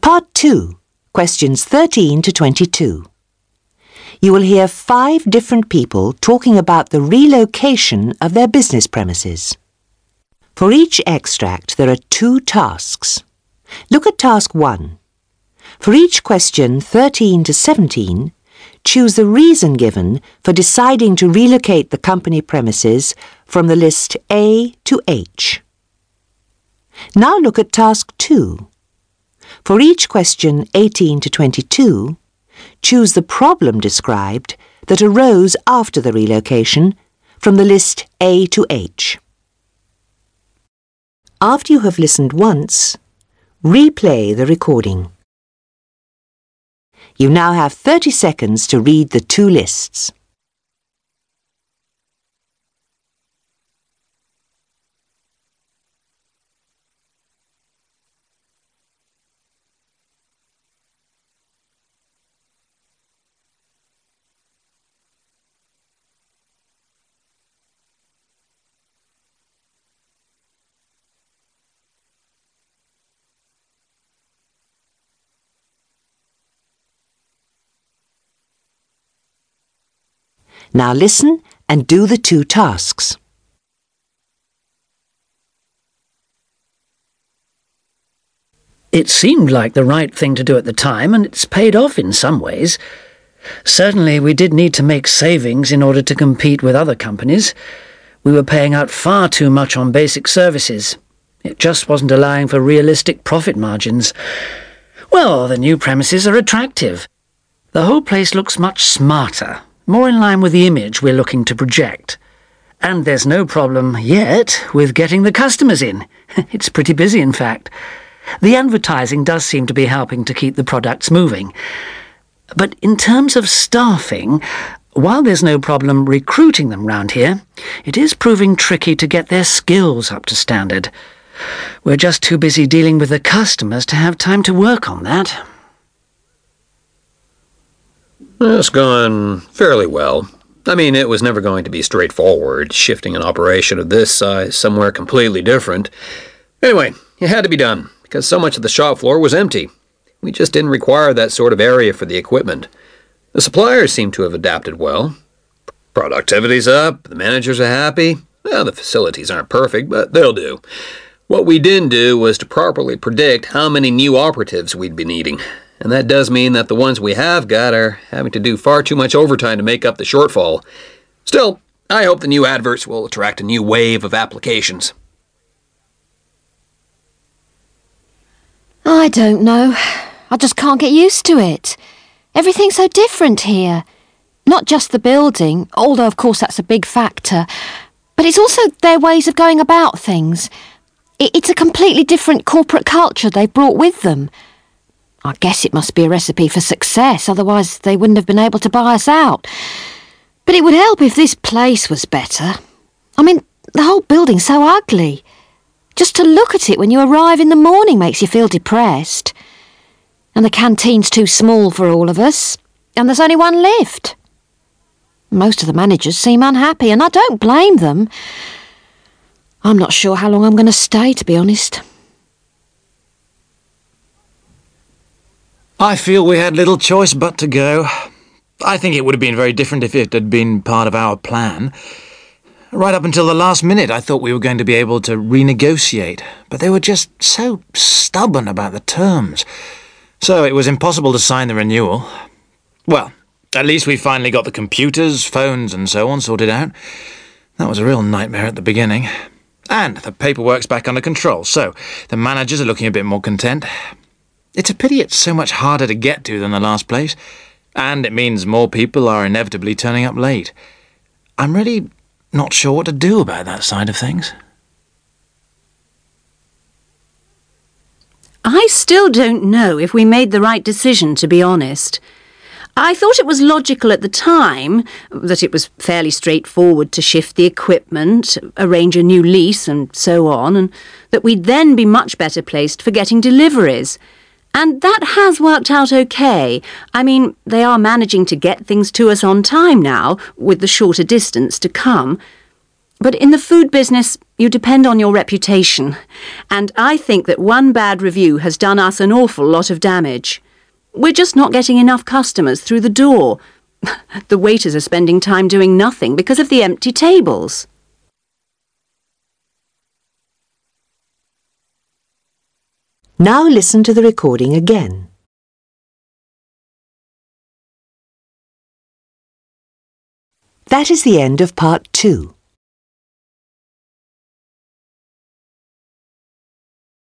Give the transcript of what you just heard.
Part 2, questions 13 to 22. You will hear 5 different people talking about the relocation of their business premises. For each extract, there are 2 tasks. Look at task 1. For each question 13 to 17, choose the reason given for deciding to relocate the company premises from the list A to H. Now look at task 2. For each question 18 to 22, choose the problem described that arose after the relocation from the list A to H. After you have listened once, replay the recording. You now have 30 seconds to read the 2 lists. Now listen and do the 2 tasks. It seemed like the right thing to do at the time, and it's paid off in some ways. Certainly, we did need to make savings in order to compete with other companies. We were paying out far too much on basic services. It just wasn't allowing for realistic profit margins. Well, the new premises are attractive. The whole place looks much smarter, more in line with the image we're looking to project. And there's no problem yet with getting the customers in. It's pretty busy, in fact. The advertising does seem to be helping to keep the products moving. But in terms of staffing, while there's no problem recruiting them round here, it is proving tricky to get their skills up to standard. We're just too busy dealing with the customers to have time to work on that. It's gone fairly well. I mean, it was never going to be straightforward, shifting an operation of this size somewhere completely different. Anyway, it had to be done, because so much of the shop floor was empty. We just didn't require that sort of area for the equipment. The suppliers seem to have adapted well. Productivity's up, the managers are happy. Well, the facilities aren't perfect, but they'll do. What we didn't do was to properly predict how many new operatives we'd be needing. And that does mean that the ones we have got are having to do far too much overtime to make up the shortfall. Still, I hope the new adverts will attract a new wave of applications. I don't know. I just can't get used to it. Everything's so different here. Not just the building, although of course that's a big factor, but it's also their ways of going about things. It's a completely different corporate culture they've brought with them. I guess it must be a recipe for success, otherwise they wouldn't have been able to buy us out. But it would help if this place was better. I mean, the whole building's so ugly. Just to look at it when you arrive in the morning makes you feel depressed. And the canteen's too small for all of us, and there's only one lift. Most of the managers seem unhappy, and I don't blame them. I'm not sure how long I'm going to stay, to be honest. I feel we had little choice but to go. I think it would have been very different if it had been part of our plan. Right up until the last minute, I thought we were going to be able to renegotiate, but they were just so stubborn about the terms. So it was impossible to sign the renewal. Well, at least we finally got the computers, phones and so on sorted out. That was a real nightmare at the beginning. And the paperwork's back under control, so the managers are looking a bit more content. It's a pity it's so much harder to get to than the last place, and it means more people are inevitably turning up late. I'm really not sure what to do about that side of things. I still don't know if we made the right decision, to be honest. I thought it was logical at the time, that it was fairly straightforward to shift the equipment, arrange a new lease and so on, and that we'd then be much better placed for getting deliveries. And that has worked out okay. I mean, they are managing to get things to us on time now, with the shorter distance to come. But in the food business, You depend on your reputation, and I think that one bad review has done us an awful lot of damage. We're just not getting enough customers through the door. The waiters are spending time doing nothing because of the empty tables. Now listen to the recording again. That is the end of part 2.